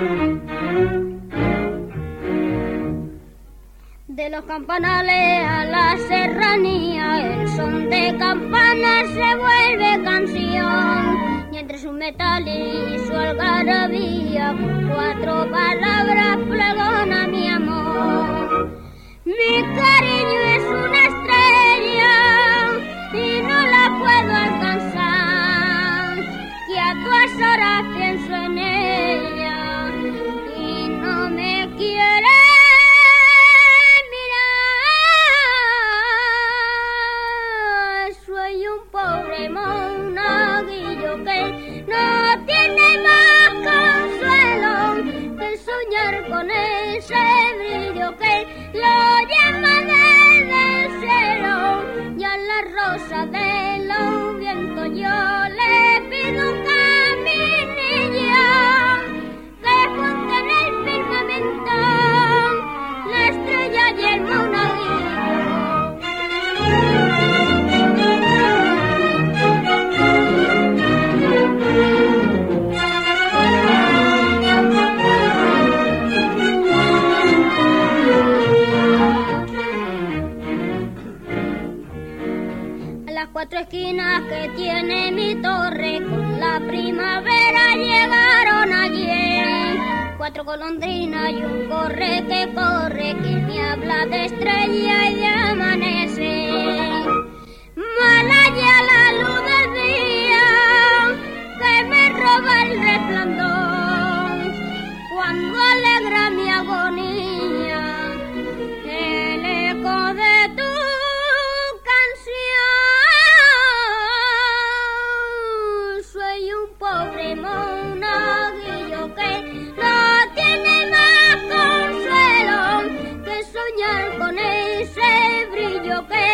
De los campanales a la serranía, el son de campanas se vuelve canción. Y entre su metal y su algarabía, con 4 palabras pregona mi amor. Mi cariño es una estrella y no la puedo alcanzar, que a todas horas pienso en ella y no me quiere. Monaguillo que no tiene más consuelo que soñar con ese brillo que lo llama desde el cielo. Y a la rosa de los vientos yo le pido un caminillo que junte en el firmamento la estrella y el monaguillo. Las 4 esquinas que tiene mi torre con la primavera llegaron ayer. 4 golondrinas y un corre que me habla de estrella y de amanecer. Malaya la luz del día que me roba el resplandor cuando alegra mi agonía el eco de tu monaguillo que no tiene más consuelo que soñar con ese brillo que